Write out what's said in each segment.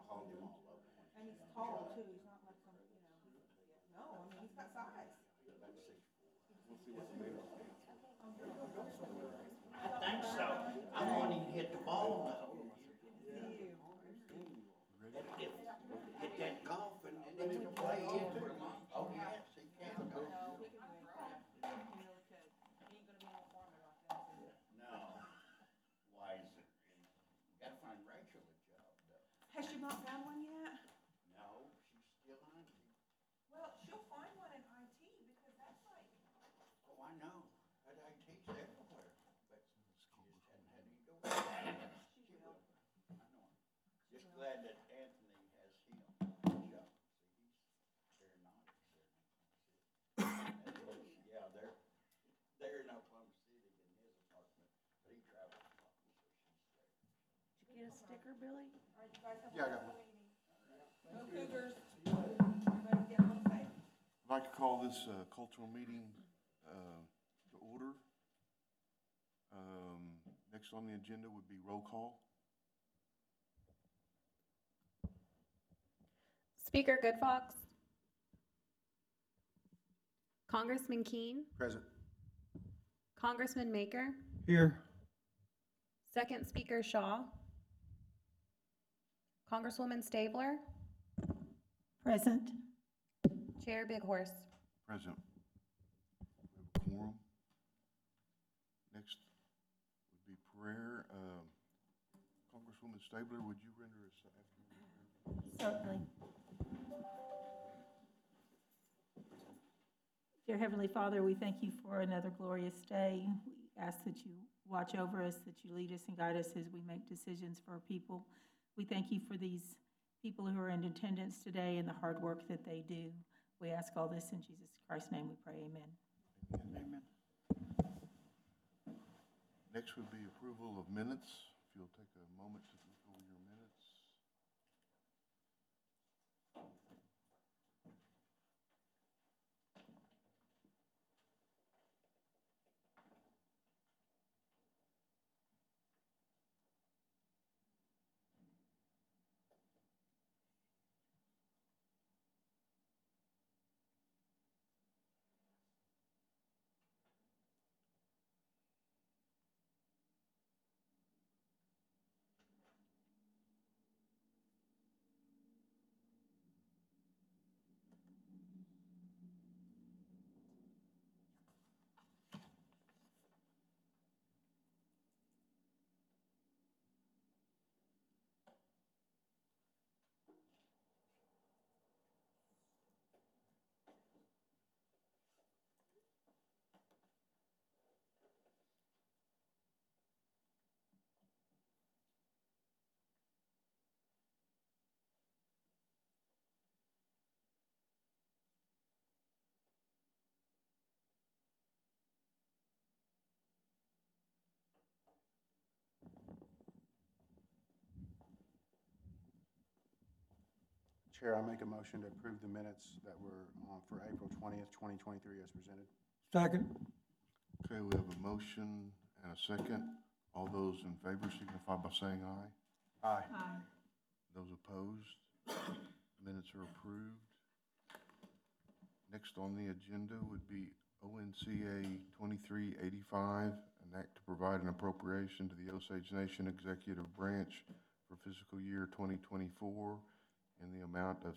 called him all over. And he's tall too, he's not like some, no, I mean, he's got size. About 6'4". We'll see what the mayor says. I think so. I want him to hit the ball though. Hit that golf and then he can play into it. Oh yes, he can go. No, he can win, yeah, he really could. He ain't gonna be no farmer like that, is he? No. Why is it? You gotta find Rachel a job though. Has she not found one yet? No, she's still on it. Well, she'll find one in IT because that's like, Oh, I know. That IT's everywhere. But she just hadn't had any doors. she will. I know. Just glad that Anthony has him. Job. See, he's aeronautics there. Yeah, they're in Oklahoma City in his apartment, but he travels a lot, so she's there. Did you get a sticker, Billy? All right, you guys have a Yeah, I got wonderful meeting. Go Cougars. Everybody get home safe. I'd like to call this cultural meeting to order. Next on the agenda would be roll call. Speaker Goodfox. Congressman Keene. Present. Congressman Maker. Here. Second Speaker Shaw. Congresswoman Stabler. Present. Chair Big Horse. Present. We have a quorum. Next would be prayer. Congresswoman Stabler, would you render us after? Certainly. Dear Heavenly Father, we thank you for another glorious day. We ask that you watch over us, that you lead us and guide us as we make decisions for our people. We thank you for these people who are in attendance today and the hard work that they do. We ask all this in Jesus Christ's name we pray, amen. Amen. Next would be approval of minutes. If you'll take a moment to look over your minutes. Chair, I make a motion to approve the minutes that were for April 20th, 2023 as presented. Second. Okay, we have a motion and a second. All those in favor signify by saying aye. Aye. Aye. Those opposed, minutes are approved. Next on the agenda would be ONCA 2385, an act to provide an appropriation to the Osage Nation Executive Branch for fiscal year 2024 in the amount of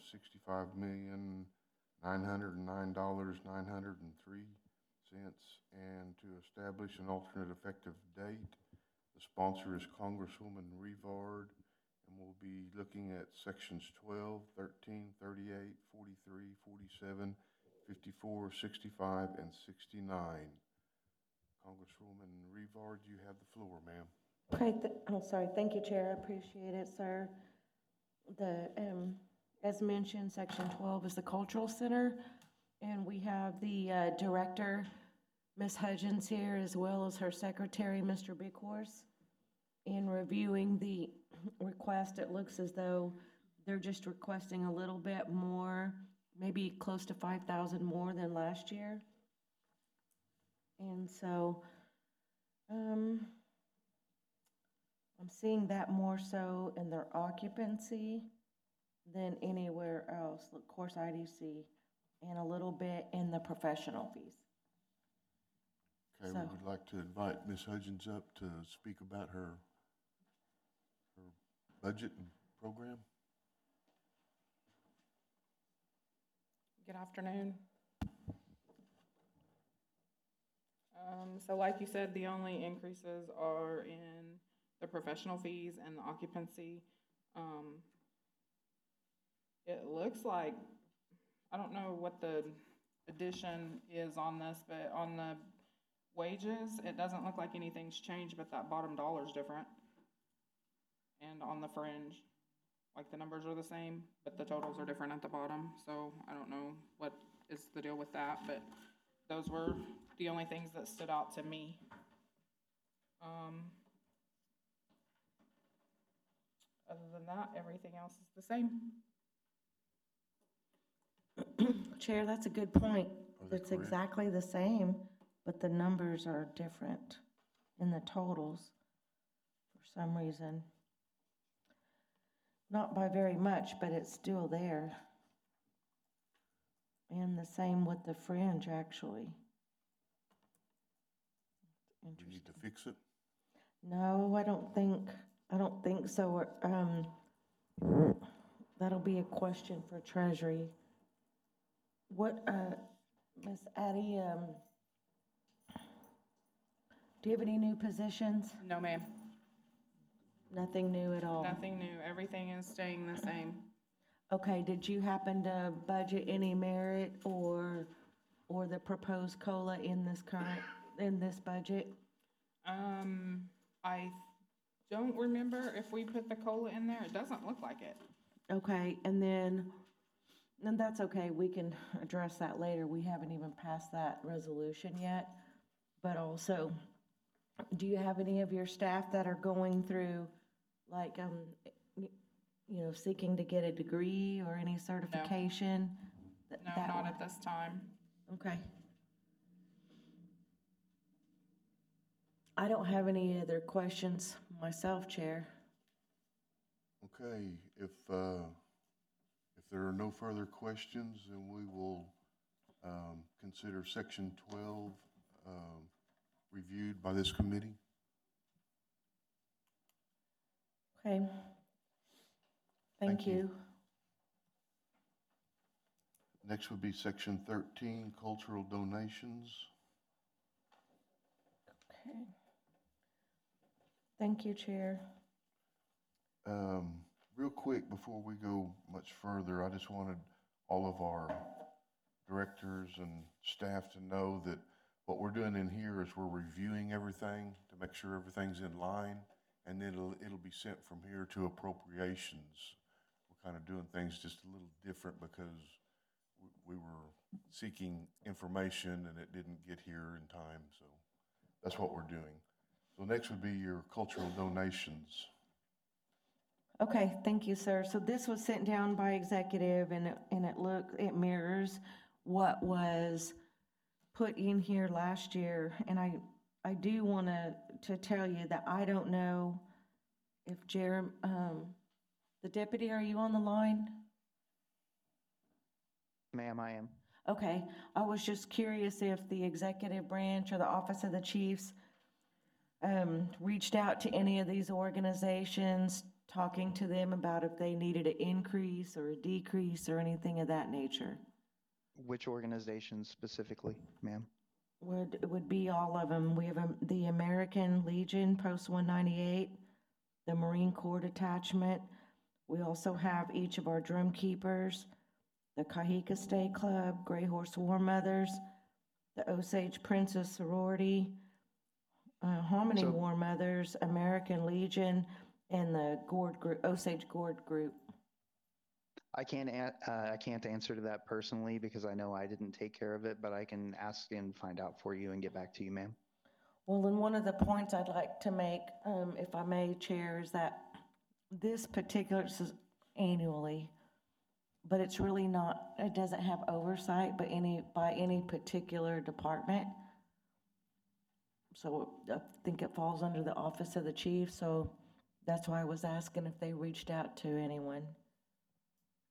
$65,909,903, and to establish an alternate effective date. The sponsor is Congresswoman Rivard, and we'll be looking at sections 12, 13, 38, 43, 47, 54, 65, and 69. Congresswoman Rivard, you have the floor, ma'am. Okay, I'm sorry. Thank you, Chair. I appreciate it, sir. As mentioned, Section 12 is the Cultural Center, and we have the Director, Ms. Hudgens, here, as well as her Secretary, Mr. Bighorse. In reviewing the request, it looks as though they're just requesting a little bit more, maybe close to 5,000 more than last year. And so, I'm seeing that more so in their occupancy than anywhere else, of course, IDC, and a little bit in the professional fees. Okay, we So- would like to invite Ms. Hudgens up to speak about her budget and program. Good afternoon. So like you said, the only increases are in the professional fees and the occupancy. It looks like, I don't know what the addition is on this, but on the wages, it doesn't look like anything's changed, but that bottom dollar's different. And on the fringe, like the numbers are the same, but the totals are different at the bottom, so I don't know what is the deal with that, but those were the only things that stood out to me. Other than that, everything else is the same. Chair, that's a good point. Are they It's correct? exactly the same, but the numbers are different in the totals for some reason. Not by very much, but it's still there. And the same with the fringe, actually. We need to Interesting. fix it. No, I don't think so. That'll be a question for Treasury. What, Ms. Addie, do you have any new positions? No, ma'am, Nothing new at all? nothing new. Everything is staying the same. Okay, did you happen to budget any merit or the proposed COLA in this budget? I don't remember if we put the COLA in there. It doesn't look like it. Okay, and that's okay, we can address that later. We haven't even passed that resolution yet. But also, do you have any of your staff that are going through, like, seeking to get a degree or any certification? No, That not would- at this time. Okay. I don't have any other questions myself, Chair. Okay, if there are no further questions, then we will consider section 12 reviewed by this committee. Okay. Thank Thank you. you. Next would be section 13, cultural donations. Okay. Thank you, Chair. Real quick, before we go much further, I just wanted all of our directors and staff to know that what we're doing in here is we're reviewing everything to make sure everything's in line, and then it'll be sent from here to appropriations. We're kind of doing things just a little different because we were seeking information and it didn't get here in time, so that's what we're doing. So next would be your cultural donations. Okay, thank you, sir. So this was sent down by executive, and it mirrors what was put in here last year. And I do want to tell you that I don't know if the deputy, are you on the line? Ma'am, I am. Okay, I was just curious if the executive branch or the Office of the Chiefs reached out to any of these organizations, talking to them about if they needed an increase or a decrease or anything of that nature. Which organizations specifically, ma'am? Would be all of them. We have the American Legion, Post 198, the Marine Corps Detachment. We also have each of our drum keepers, the Kahika State Club, Gray Horse War Mothers, the Osage Princess Sorority, Hominy So- War Mothers, American Legion, and the Osage Gourd Group. I can't answer to that personally because I know I didn't take care of it, but I can ask and find out for you and get back to you, ma'am. Well, and one of the points I'd like to make, if I may, Chair, is that this this is annually, but it's really not, it doesn't have oversight by any particular department. So I think it falls under the Office of the Chief, so that's why I was asking if they reached out to anyone.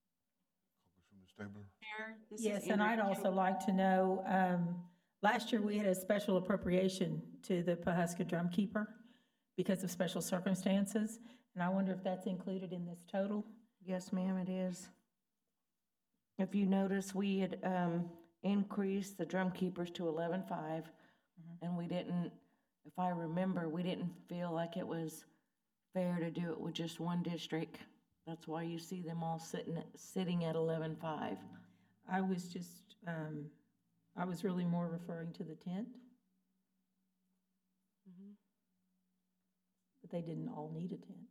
Stabler? Chair, this is Yes, and Andrea I'd also Kimball. like to know, last year we had a special appropriation to the Pahuska Drumkeeper because of special circumstances, and I wonder if that's included in this total? Yes, ma'am, it is. If you notice, we had increased the drum keepers to 11.5, and we didn't, if I remember, we didn't feel like it was fair to do it with just one district. That's why you see them all sitting at 11.5. I was just, I was really more referring to the tent. But they didn't all need a tent.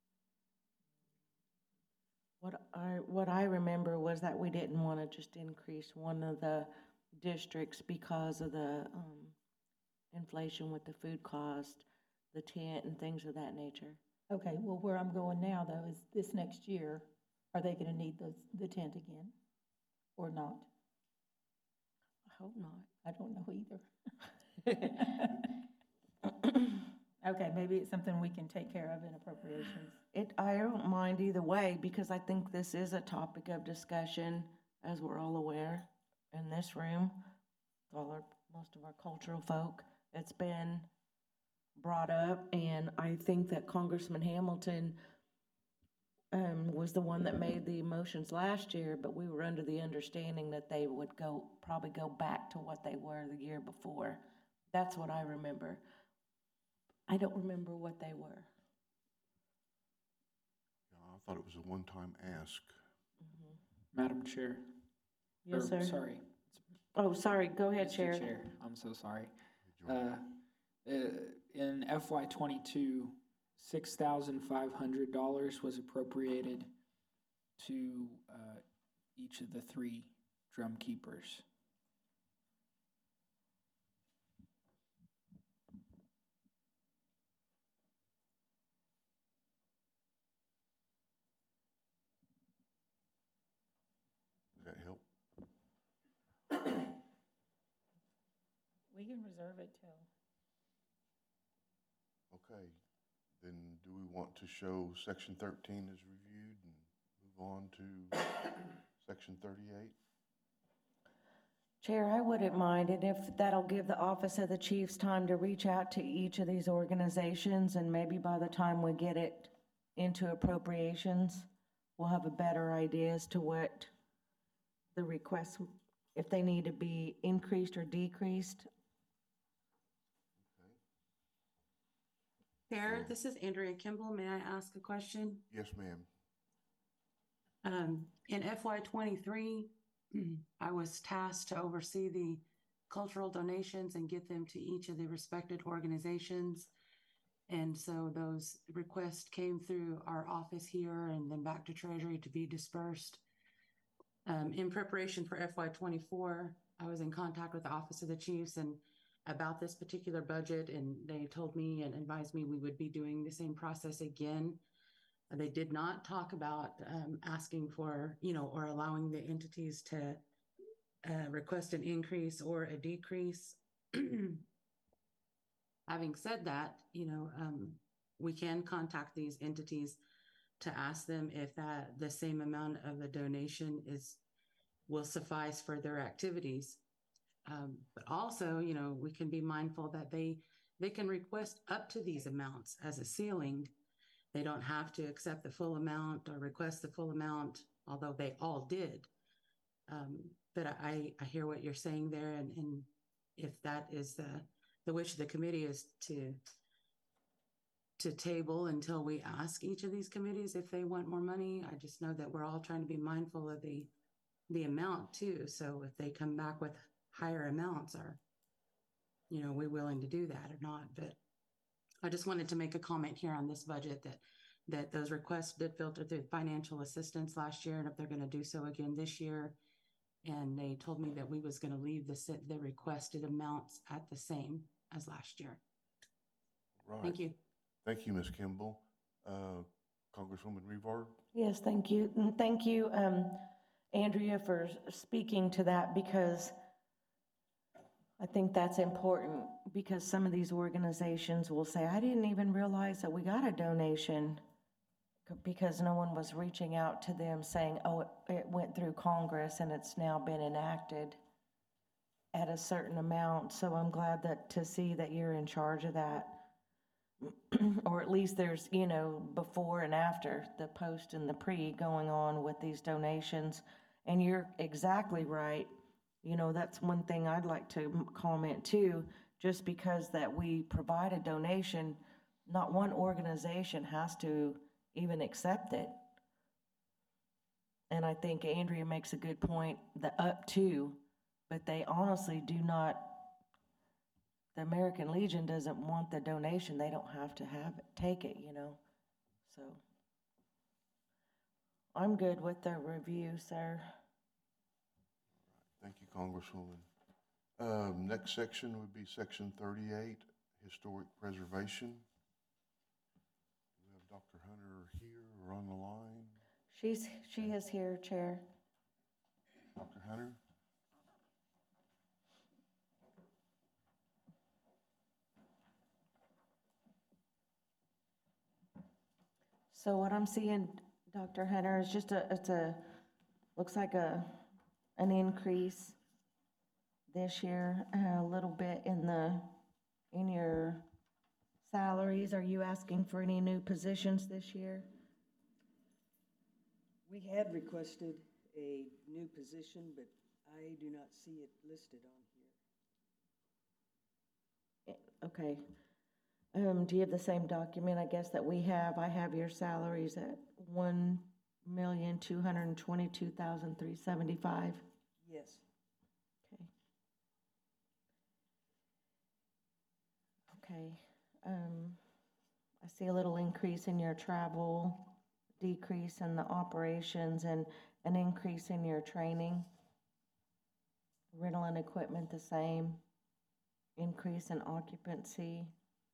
What I remember was that we didn't want to just increase one of the districts because of the inflation with the food cost, the tent, and things of that nature. Okay, well, where I'm going now, though, is this next year, are they gonna need the tent again? Or not? I hope not. I don't know either. Okay, maybe it's something we can take care of in appropriations. I don't mind either way, because I think this is a topic of discussion, as we're all aware, in this room, most of our cultural folk. It's been brought up, and I think that Congressman Hamilton was the one that made the motions last year, but we were under the understanding that they would probably go back to what they were the year before. That's what I remember. I don't remember what they were. Yeah, I thought it was a one-time ask. Madam Chair. Yes, Or, sir. Sorry. Oh, sorry, go ahead, Mr. Chair. Chair, I'm so sorry. George. In FY '22, $6,500 was appropriated to each of the 3 drum keepers. Does that help? We can reserve it till. Okay, then do we want to show section 13 as reviewed and move on to section 38? Chair, I wouldn't mind it if that'll give the Office of the Chiefs time to reach out to each of these organizations, and maybe by the time we get it into appropriations, we'll have a better idea as to what the requests, if they need to be increased or decreased. Chair, this is Andrea Kimball. May I ask a question? Yes, ma'am. In FY '23, I was tasked to oversee the cultural donations and get them to each of the respected organizations. And so those requests came through our office here and then back to Treasury to be dispersed. In preparation for FY '24, I was in contact with the Office of the Chiefs and about this particular budget, and they told me and advised me we would be doing the same process again. They did not talk about asking for, or allowing the entities to request an increase or a decrease. Having said that, we can contact these entities to ask them if the same amount of a donation will suffice for their activities. But also, we can be mindful that they can request up to these amounts as a ceiling. They don't have to accept the full amount or request the full amount, although they all did. But I hear what you're saying there, and if that is the wish of the committee is to table until we ask each of these committees if they want more money. I just know that we're all trying to be mindful of the amount too. So if they come back with higher amounts, are we willing to do that or not? But I just wanted to make a comment here on this budget that those requests did filter through financial assistance last year, and if they're going to do so again this year. And they told me that we was going to leave the requested amounts at the same as last year. Right. Thank you. Thank you, Ms. Kimball. Congresswoman Revard? Yes, thank you. And thank you, Andrea, for speaking to that, because I think that's important, because some of these organizations will say, I didn't even realize that we got a donation. because no one was reaching out to them saying, oh, it went through Congress and it's now been enacted at a certain amount. So I'm glad to see that you're in charge of that. Or at least there's, before and after, the post and the pre going on with these donations. And you're exactly right. That's one thing I'd like to comment too. Just because that we provide a donation, not one organization has to even accept it. And I think Andrea makes a good point, the up to, but they honestly do not, the American Legion doesn't want the donation. They don't have to take it, so. I'm good with the review, sir. Thank you, Congresswoman. Next section would be section 38, historic preservation. We have Dr. Hunter here or on the line. She is here, Chair. Dr. Hunter? So what I'm seeing, Dr. Hunter, is just looks like an increase this year, a little bit in your salaries. Are you asking for any new positions this year? We had requested a new position, but I do not see it listed on here. Okay. Do you have the same document, I guess, that we have? I have your salaries at $1,222,375. Yes. Okay. I see a little increase in your travel, decrease in the operations, and an increase in your training. Rental and equipment the same. Increase in occupancy.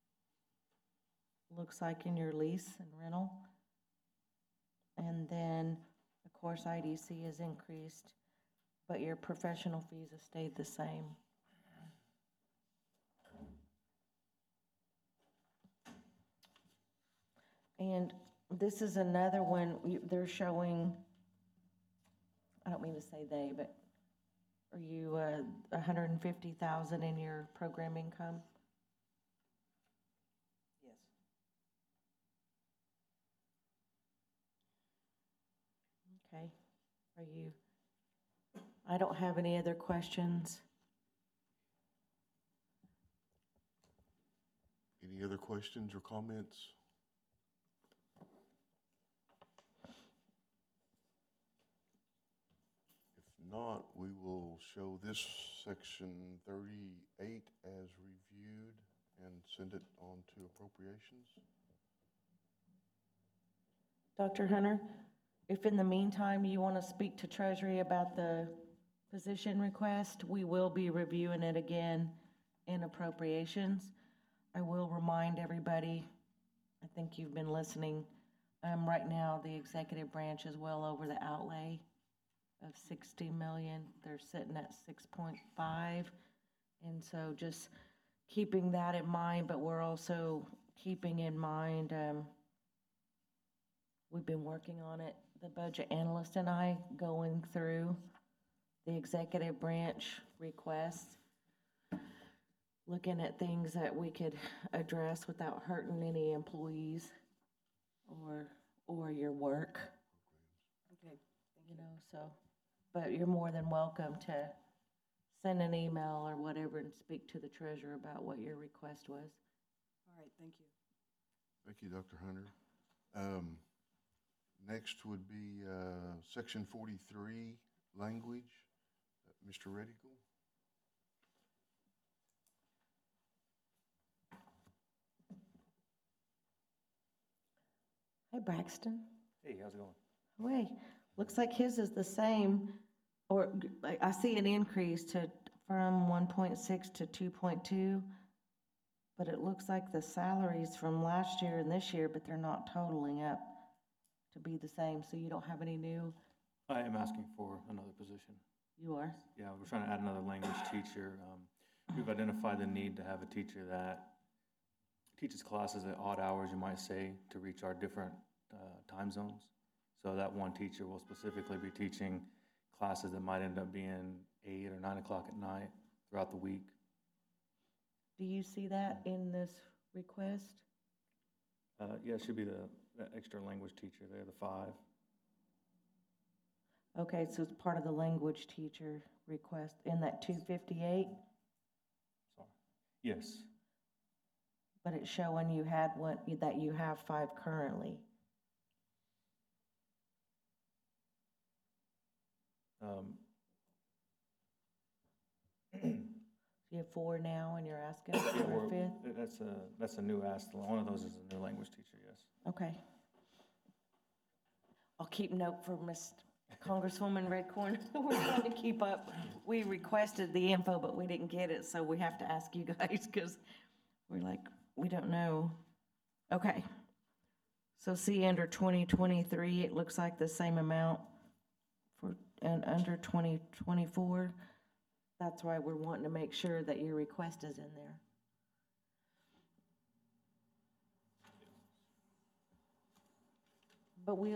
Looks like in your lease and rental. And then, of course, IDC has increased, but your professional fees have stayed the same. And this is another one, they're showing, I don't mean to say they, but are you $150,000 in your program income? Yes. Okay. I don't have any other questions. Any other questions or comments? If not, we will show this section 38 as reviewed and send it on to appropriations. Dr. Hunter, if in the meantime you want to speak to Treasury about the position request, we will be reviewing it again in appropriations. I will remind everybody, I think you've been listening, right now the executive branch is well over the outlay of 60 million. They're sitting at 6.5. And so just keeping that in mind, but we're also keeping in mind, we've been working on it, the budget analyst and I, going through the executive branch requests, looking at things that we could address without hurting any employees or your work. Okay. So, but you're more than welcome to send an email or whatever and speak to the treasurer about what your request was. All right, thank you. Thank you, Dr. Hunter. Next would be section 43, language. Mr. Redigal. Hi, Braxton. Hey, how's it going? Wait, looks like his is the same, or I see an increase from 1.6 to 2.2, but it looks like the salaries from last year and this year, but they're not totaling up to be the same, so you don't have any new? I am asking for another position. You are? Yeah, we're trying to add another language teacher. We've identified the need to have a teacher that teaches classes at odd hours, you might say, to reach our different time zones. So that one teacher will specifically be teaching classes that might end up being 8 or 9 o'clock at night throughout the week. Do you see that in this request? Yeah, it should be the extra language teacher there, the 5. Okay, so it's part of the language teacher request in that 258, Sorry. Yes. but it's showing you had one, that you have 5 currently. You have 4 now and you're asking Yeah, for a 5th? that's a new ask. One of those is a new language teacher, yes. Okay. I'll keep note for Miss Congresswoman Redcorn. We're trying to keep up. We requested the info, but we didn't get it, so we have to ask you guys because we're like, we don't know. Okay. So see, under 2023, it looks like the same amount for, and under 2024. That's why we're wanting to make sure that your request is in there. But we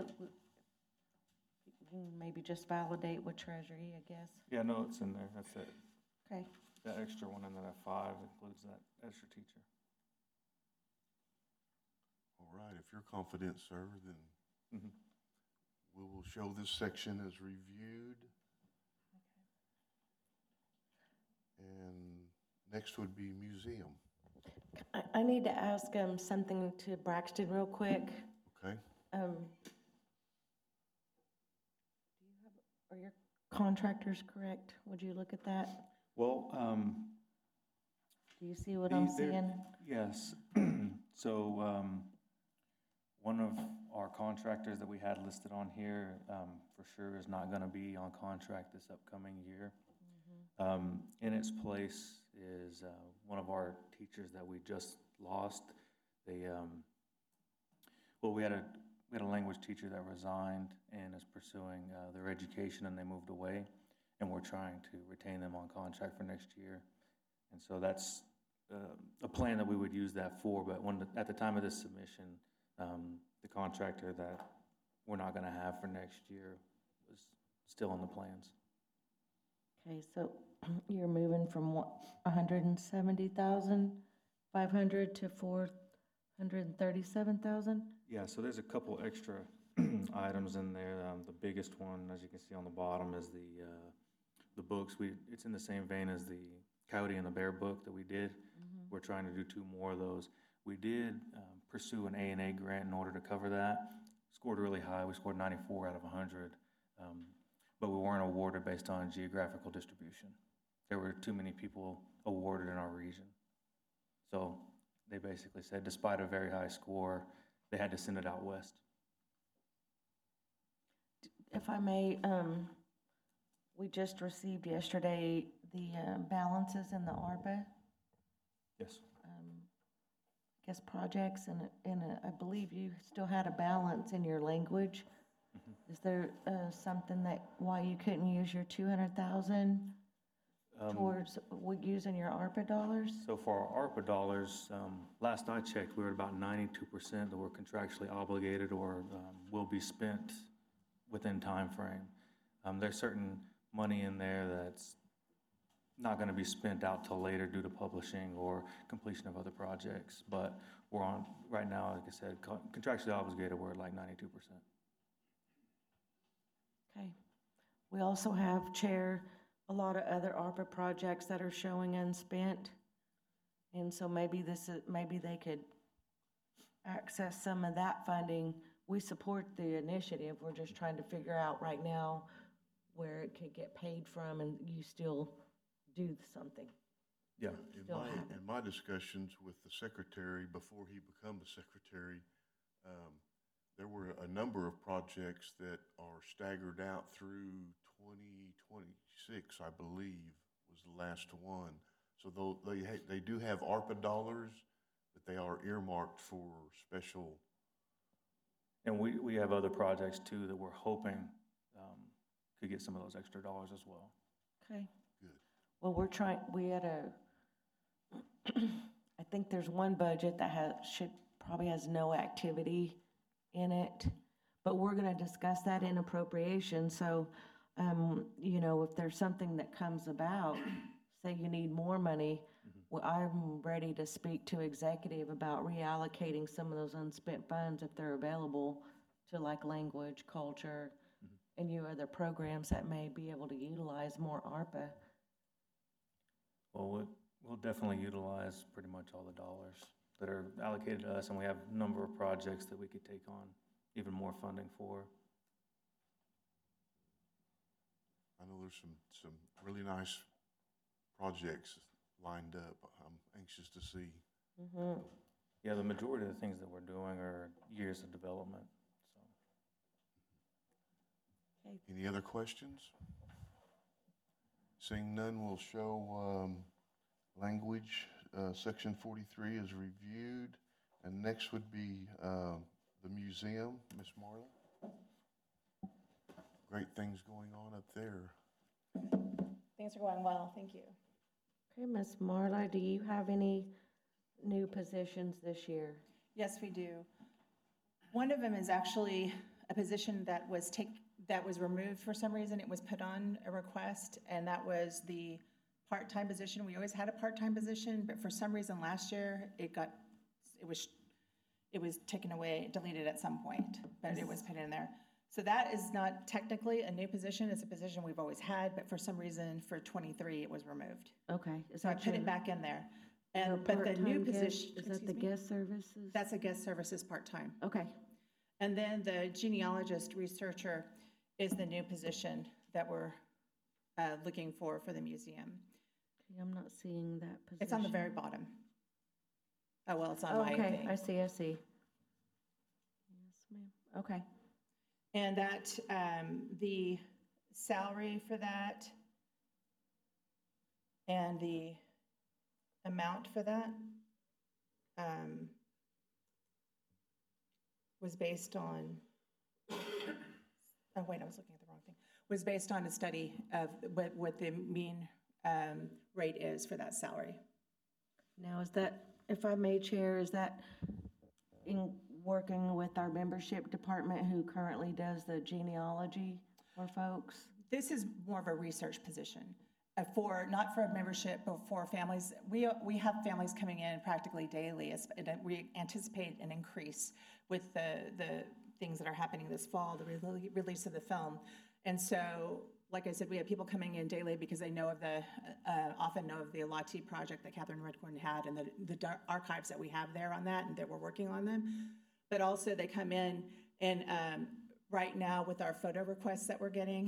can maybe just validate with Treasury, I guess. Yeah, no, it's in there. That's it. Okay. That extra one in that 5 includes that extra teacher. All right, if you're confident, sir, then we will show this section as reviewed. And next would be museum. I need to ask something to Braxton real quick. Okay. Are your contractors correct? Would you look at that? Well, Do you see what I'm seeing? yes. So, one of our contractors that we had listed on here, for sure is not gonna be on contract this upcoming year. In its place is, one of our teachers that we just lost. They, well, we had a language teacher that resigned and is pursuing, their education, and they moved away. And we're trying to retain them on contract for next year. And so that's, a plan that we would use that for, but at the time of this submission, the contractor that we're not gonna have for next year was still in the plans. Okay, so you're moving from what, 170,500 to 437,000? Yeah, so there's a couple extra items in there. The biggest one, as you can see on the bottom, is the books. It's in the same vein as the Coyote and the Bear book that we did. We're trying to do 2 more of those. We did pursue an A&A grant in order to cover that. Scored really high. We scored 94 out of 100. But we weren't awarded based on geographical distribution. There were too many people awarded in our region. So they basically said, despite a very high score, they had to send it out west. If I may, we just received yesterday the balances in the ARPA. Yes. I guess projects, and I believe you still had a balance in your language. Is there something why you couldn't use your 200,000 towards using your ARPA dollars? So for our ARPA dollars, last I checked, we were at about 92% that were contractually obligated or will be spent within time frame. There's certain money in there that's not going to be spent out till later due to publishing or completion of other projects. But we're on, right now, like I said, contractually obligated, we're at like 92%. Okay. We also have, Chair, a lot of other ARPA projects that are showing unspent. And so maybe they could access some of that funding. We support the initiative. We're just trying to figure out right now where it could get paid from and you still do something. Yeah. In my discussions with the secretary, before he became the secretary, there were a number of projects that are staggered out through 2026, I believe, was the last one. So they do have ARPA dollars, but they are earmarked for special. And we have other projects too that we're hoping could get some of those extra dollars as well. Okay. Good. Well, we had I think there's one budget that probably has no activity in it. but we're gonna discuss that in appropriation, so, you know, if there's something that comes about, say you need more money, well, I'm ready to speak to executive about reallocating some of those unspent funds if they're available to like language, culture, and you other programs that may be able to utilize more ARPA. Well, we'll definitely utilize pretty much all the dollars that are allocated to us, and we have a number of projects that we could take on even more funding for. I know there's some really nice projects lined up. I'm anxious to see. Mm-hmm. Yeah, the majority of the things that we're doing are years of development, so. Any other questions? Seeing none, we'll show language, section 43 is reviewed. And next would be the museum, Ms. Marla. Great things going on up there. Things are going well, thank you. Okay, Ms. Marla, do you have any new positions this year? Yes, we do. One of them is actually a position that was removed for some reason. It was put on a request, and that was the part-time position. We always had a part-time position, but for some reason last year, it was taken away, deleted at some point, but it was put in there. So that is not technically a new position. It's a position we've always had, but for some reason for 23, it was removed. Okay. So I put it back in there. But the new position. Is that the guest services? That's a guest services part-time. Okay. And then the genealogist researcher is the new position that we're looking for the museum. Okay, I'm not seeing that position. It's on the very bottom. Oh, well, it's on my Okay, thing. I see. Yes, ma'am. Okay. And that, the salary for that and the amount for that was based on, oh wait, I was looking at the wrong thing, was based on a study of what the mean rate is for that salary. Now, is that, if I may, Chair, is that in working with our membership department who currently does the genealogy for folks? This is more of a research position. Not for membership, but for families. We have families coming in practically daily. And we anticipate an increase with the things that are happening this fall, the release of the film. And so, like I said, we have people coming in daily because they know of often know of the Alati project that Catherine Redcorn had and the archives that we have there on that and that we're working on them. But also they come in and right now with our photo requests that we're getting,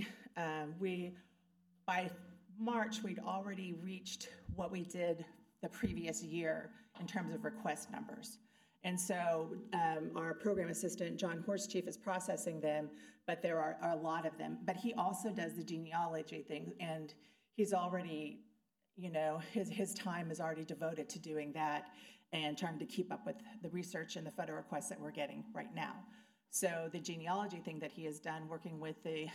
by March, we'd already reached what we did the previous year in terms of request numbers. And so our program assistant, John Horsechief, is processing them, but there are a lot of them. But he also does the genealogy thing, and he's already, his time is already devoted to doing that and trying to keep up with the research and the photo requests that we're getting right now. So the genealogy thing that he has done, working with the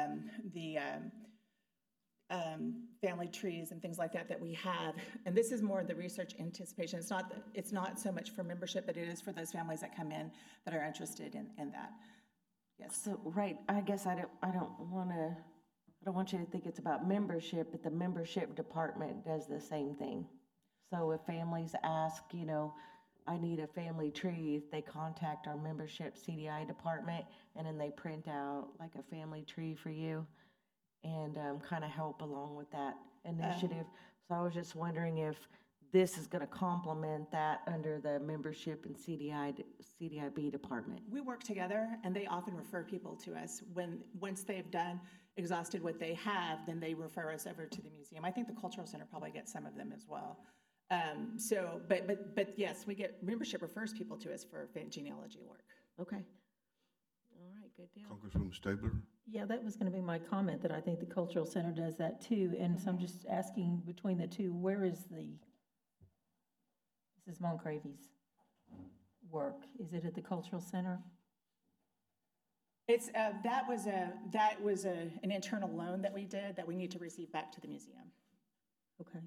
family trees and things like that we have, and this is more the research anticipation. It's not so much for membership, but it is for those families that come in that are interested in that. Yes. So, right, I guess I don't want you to think it's about membership, but the membership department does the same thing. So if families ask, I need a family tree, they contact our membership CDI department, and then they print out like a family tree for you and kind of help along with that initiative. So I was just wondering if this is going to complement that under the membership and CDIB department. We work together, and they often refer people to us. Once they've exhausted what they have, then they refer us over to the museum. I think the Cultural Center probably gets some of them as well. But yes, membership refers people to us for genealogy work. Okay. All right, good deal. Congresswoman Stabler? Yeah, that was going to be my comment, that I think the Cultural Center does that too. And so I'm just asking between the two, where is Mrs. Moncravy's work? Is it at the Cultural Center? It's that was an internal loan that we did that we need to receive back to the museum. Okay.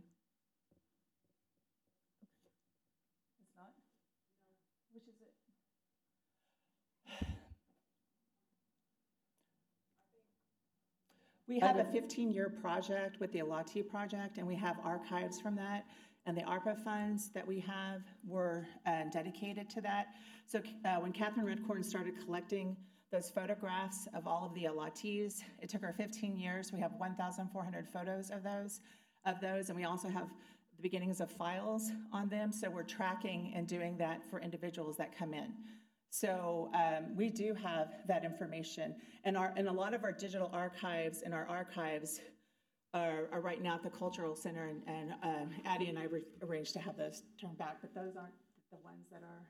It's not? Which is it? We have a 15-year project with the Alati project, and we have archives from that. And the ARPA funds that we have were dedicated to that. So when Catherine Redcorn started collecting those photographs of all of the Alatis, it took her 15 years. We have 1,400 photos of those, and we also have the beginnings of files on them. So we're tracking and doing that for individuals that come in. So we do have that information, and a lot of our digital archives and our archives are right now at the Cultural Center, and Addie and I arranged to have those turned back, but those aren't the ones that are.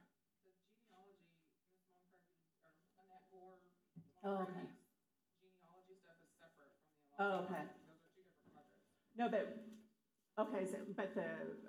Oh, okay. Genealogy stuff is separate from the. Oh, okay. Those are two different projects. No, but okay, so but the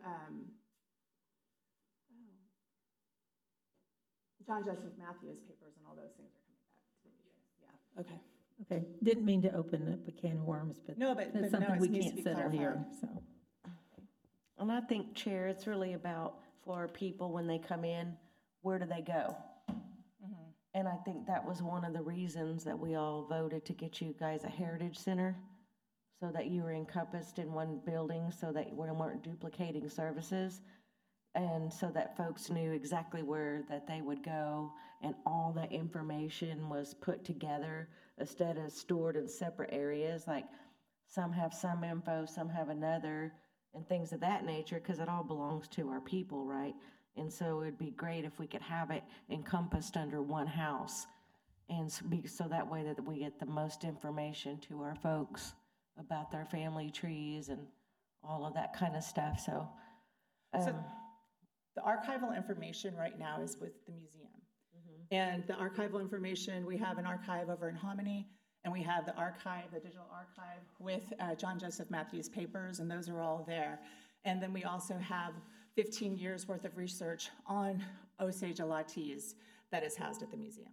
John Joseph Matthews papers and all those things are coming back to the museum. Yeah. Okay. Okay, didn't mean to open up a can of worms, but No, but that's no, something it we needs to can't be settle here, clarified. so. And I think, Chair, it's really about for people when they come in, where do they go? And I think that was one of the reasons that we all voted to get you guys a heritage center, so that you were encompassed in one building, so that we weren't duplicating services. And so that folks knew exactly where that they would go, and all the information was put together instead of stored in separate areas. Like some have some info, some have another, and things of that nature, because it all belongs to our people, right? And so it'd be great if we could have it encompassed under one house, and so that way that we get the most information to our folks about their family trees and all of that kind of stuff. So, So the archival information right now is with the museum. And the archival information, we have an archive over in Hominy, and we have the archive, the digital archive with John Joseph Matthews papers, and those are all there. And then we also have 15 years worth of research on Osage Alatis that is housed at the museum.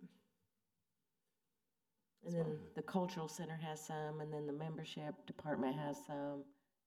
and then the cultural center has some, and then the membership department has some.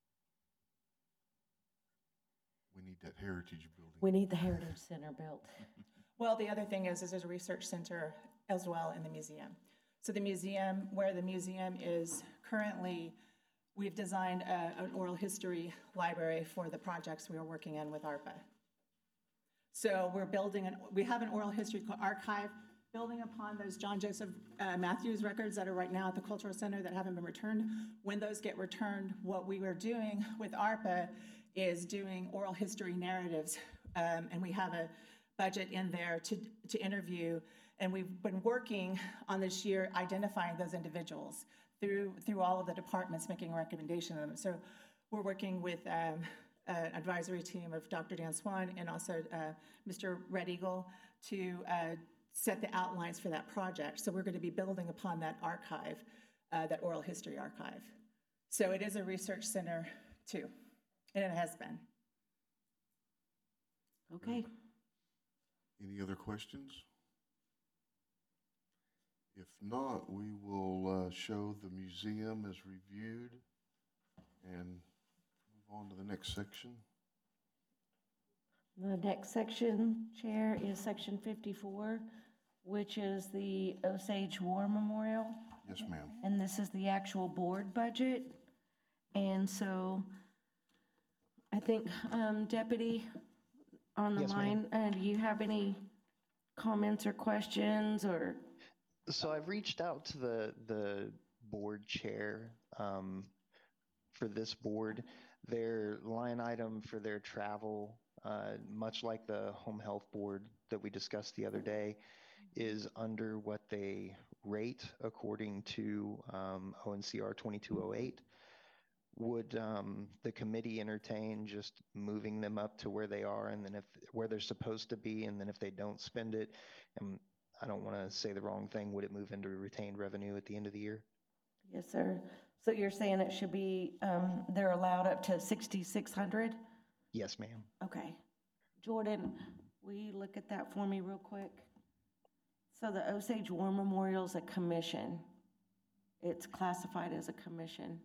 We need that heritage building. We need the heritage center built. Well, the other thing is there's a research center as well in the museum. So the museum, where the museum is currently, we've designed an oral history library for the projects we are working on with ARPA. So we're building, we have an oral history archive building upon those John Joseph Matthews records that are right now at the Cultural Center that haven't been returned. When those get returned, what we were doing with ARPA is doing oral history narratives, and we have a budget in there to interview, and we've been working on this year identifying those individuals through all of the departments, making a recommendation of them. So we're working with an advisory team of Dr. Dan Swan and also Mr. Red Eagle to set the outlines for that project. So we're going to be building upon that archive, that oral history archive. So it is a research center too, and it has been. Okay. Any other questions? If not, we will show the museum as reviewed and move on to the next section. The next section, Chair, is section 54, which is the Osage War Memorial. Yes, ma'am. And this is the actual board budget. And so I think, Deputy on the Yes, line, do you have any comments or questions or? So I've reached out to the board chair for this board. Their line item for their travel, much like the home health board that we discussed the other day, is under what they rate according to ONCR 2208. Would the committee entertain just moving them up to where they are, and then where they're supposed to be, and then if they don't spend it, and I don't want to say the wrong thing, would it move into retained revenue at the end of the year? Yes, sir. So you're saying it should be, they're allowed up to 6,600? Yes, ma'am. Okay. Jordan, will you look at that for me real quick? So the Osage War Memorial is a commission. It's classified as a commission.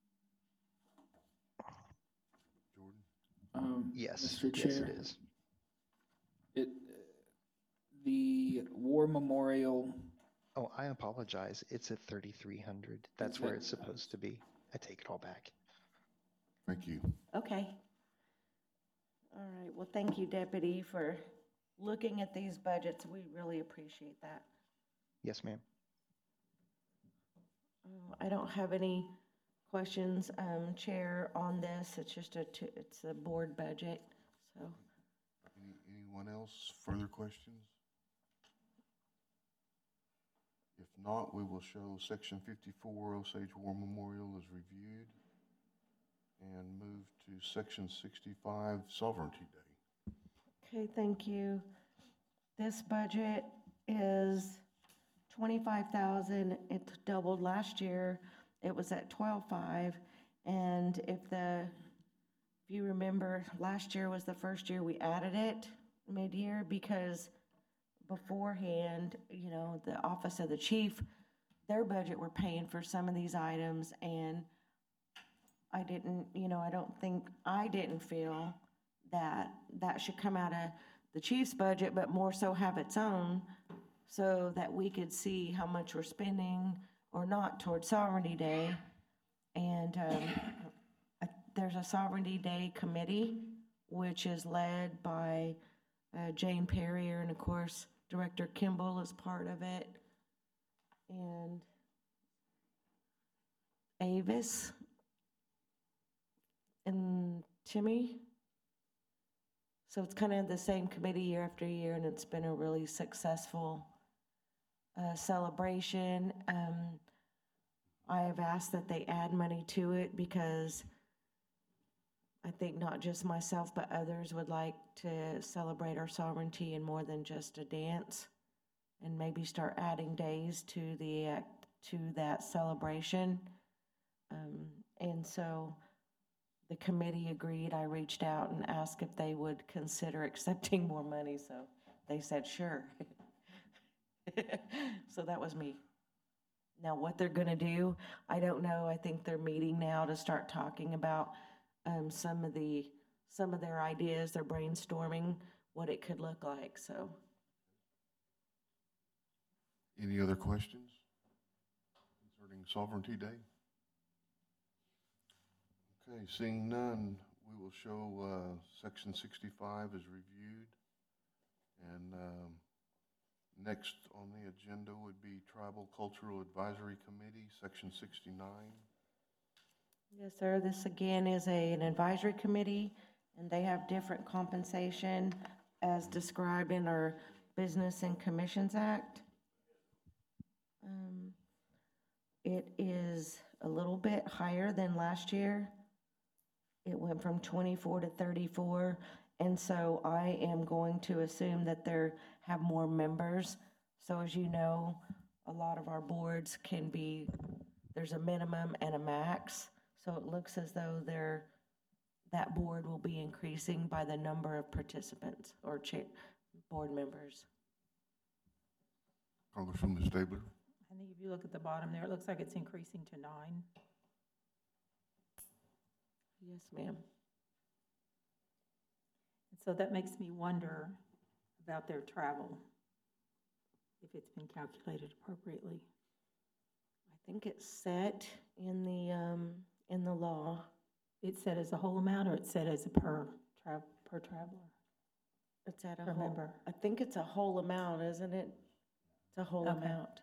Yes, Mr. Chair. yes, it is. The War Memorial Oh, I apologize. It's at 3,300. That's where it's supposed to be. I take it all back. Thank you. Okay. All right, well, thank you, Deputy, for looking at these budgets. We really appreciate that. Yes, ma'am. I don't have any questions, Chair, on this. It's just it's a board budget, so. Anyone else, further questions? If not, we will show Section 54, Osage War Memorial is reviewed, and move to Section 65, Sovereignty Day. Okay, thank you. This budget is 25,000. It doubled last year. It was at 12.5. And if you remember, last year was the first year we added it mid-year because beforehand, you know, the Office of the Chief, their budget were paying for some of these items, and I didn't feel that that should come out of the chief's budget, but more so have its own, so that we could see how much we're spending or not towards Sovereignty Day. And there's a Sovereignty Day committee, which is led by Jane Perrier, and of course, Director Kimball is part of it, and Avis and Timmy. So it's kind of the same committee year after year, and it's been a really successful celebration. I have asked that they add money to it because I think not just myself, but others would like to celebrate our sovereignty in more than just a dance, and maybe start adding days to that celebration. And so the committee agreed. I reached out and asked if they would consider accepting more money, so they said sure. So that was me. Now, what they're gonna do, I don't know. I think they're meeting now to start talking about some of their ideas. They're brainstorming what it could look like, so. Any other questions concerning Sovereignty Day? Okay, seeing none, we will show Section 65 is reviewed. And next on the agenda would be Tribal Cultural Advisory Committee, Section 69. Yes, sir. This again is an advisory committee, and they have different compensation as described in our Business and Commissions Act. It is a little bit higher than last year. It went from 24 to 34, and so I am going to assume that they have more members. So as you know, a lot of our boards there's a minimum and a max. So it looks as though that board will be increasing by the number of participants or board members. Congresswoman Stabler. I think if you look at the bottom there, it looks like it's increasing to 9. Yes, ma'am. And so that makes me wonder about their travel, if it's been calculated appropriately. I think it's set in the law. It's set as a whole amount, or it's set as a per traveler? It's at a Per whole, member. I think it's a whole amount, isn't it? It's a whole Okay. amount.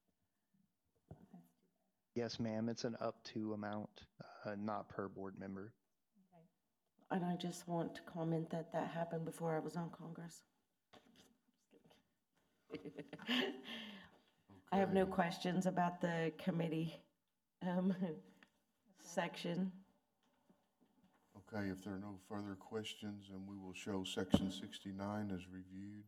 Yes, ma'am. It's an up to amount, not per board member. And I just want to comment that happened before I was on Congress. I have no questions about the committee section. Okay, if there are no further questions, then we will show Section 69 as reviewed.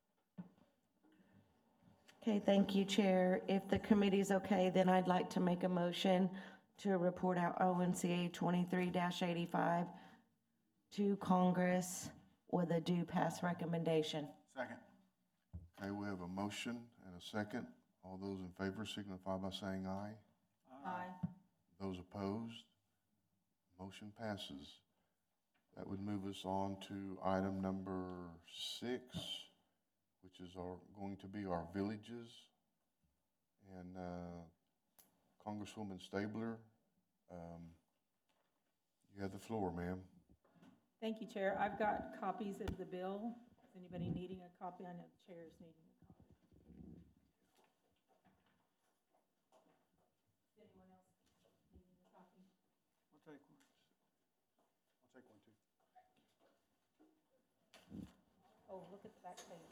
Okay, thank you, Chair. If the committee's okay, then I'd like to make a motion to report out ONCA 23-85 to Congress with a due pass recommendation. Second. Okay, we have a motion and a second. All those in favor signify by saying aye. Aye. Those opposed? Motion passes. That would move us on to item number 6, which is going to be our villages. And Congresswoman Stabler, you have the floor, ma'am. Thank you, Chair. I've got copies of the bill. Is anybody needing a copy? I know the Chair is needing a copy. Is anyone else needing a copy? I'll take one. I'll take one too. Oh, look at the back page.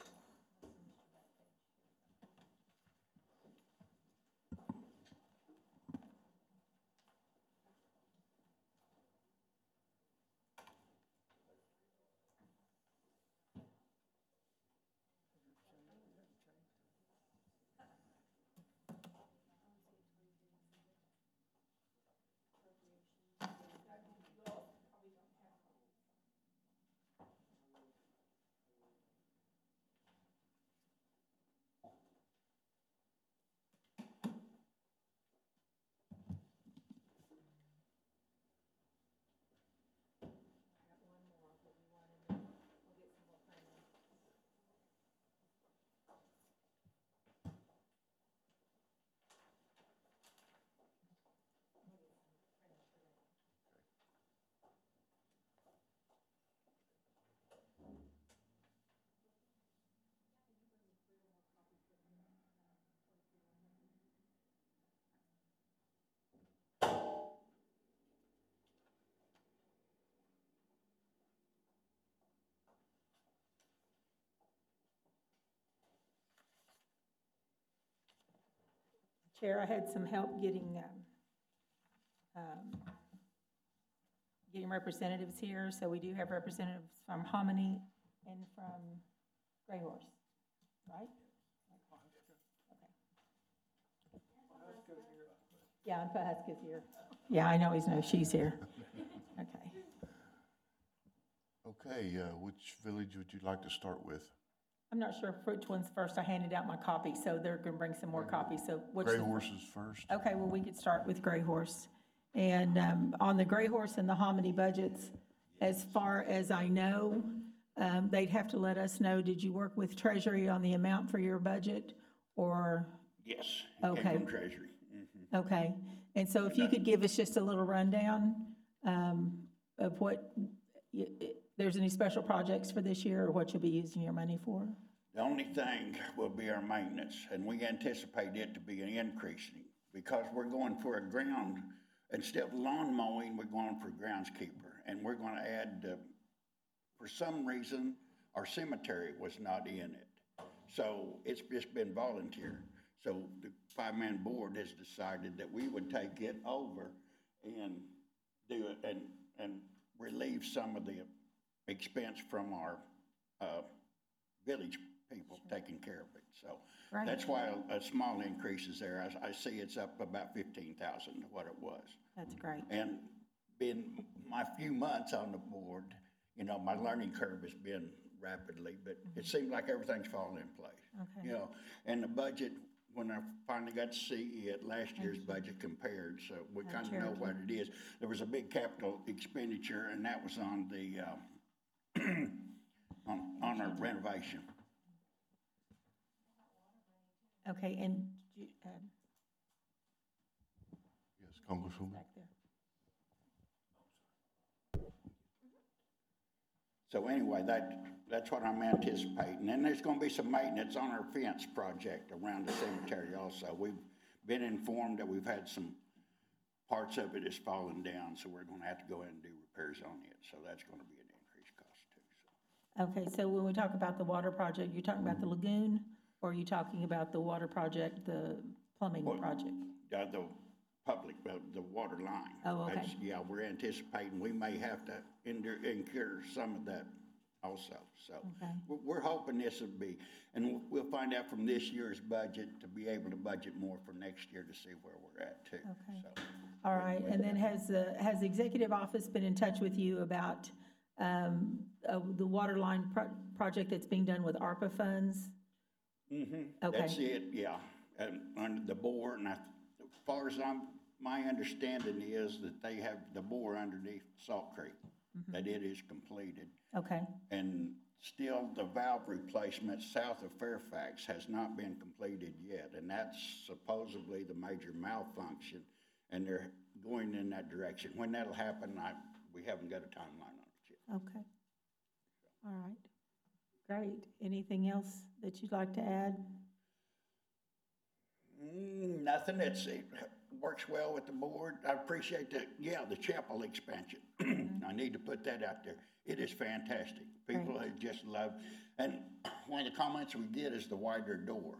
Chair, I had some help getting representatives here. So we do have representatives from Hominy and from Gray Horse, right? Okay. Yeah, and Pahaska's here. Yeah, I know she's here. Okay. Okay, which village would you like to start with? I'm not sure which one's first. I handed out my copy, so they're going to bring some more copies. So what's Gray the- Horse is first. Okay, well, we could start with Gray Horse. And on the Gray Horse and the Hominy budgets, as far as I know, they'd have to let us know, did you work with Treasury on the amount for your budget, or? Yes, it Okay. came from Treasury. Okay, and so if you could give us just a little rundown of what, there's any special projects for this year, or what you'll be using your money for? The only thing will be our maintenance, and we anticipate it to be an increasing, because we're going for a ground, instead of lawn mowing, we're going for groundskeeper, and we're gonna add, for some reason, our cemetery was not in it. So it's just been volunteer. So the five-man board has decided that we would take it over and do it and relieve some of the expense from our village people taking care of it. So Right. that's why a small increase is there. I see it's up about 15,000 to what it was. That's great. And being my few months on the board, you know, my learning curve has been rapidly, but it seems like everything's falling in place. Okay. You know, and the budget, when I finally got to see it, last year's budget compared, so we kind of know what it is. There was a big capital expenditure, and that was on the, on our renovation. Okay, and Yes, Congresswoman. back there. So anyway, that's what I'm anticipating. And there's gonna be some maintenance on our fence project around the cemetery also. We've been informed that we've had some parts of it is falling down, so we're gonna have to go in and do repairs on it. So that's gonna be an increased cost too, so. Okay, so when we talk about the water project, you're talking about the lagoon, or are you talking about the water project, the plumbing Well, project? The public, the water line. Oh, okay. Yeah, we're anticipating we may have to incur some of that also, so. Okay. We're hoping this will be, and we'll find out from this year's budget to be able to budget more for next year to see where we're at too. Okay. So, All right, and then has the executive office been in touch with you about the water line project that's being done with ARPA funds? Okay. That's it, yeah, and under the bore, and as far as my understanding is that they have the bore underneath Salt Creek, that it is completed. Okay, And still the valve replacement south of Fairfax has not been completed yet, and that's supposedly the major malfunction, and they're going in that direction. When that'll happen, we haven't got a timeline on it yet. Okay. All right. Great. Anything else that you'd like to add? Nothing. It works well with the board. I appreciate the chapel expansion. I need to put that out there. It is fantastic. People just love, and one of the comments we get is the wider door.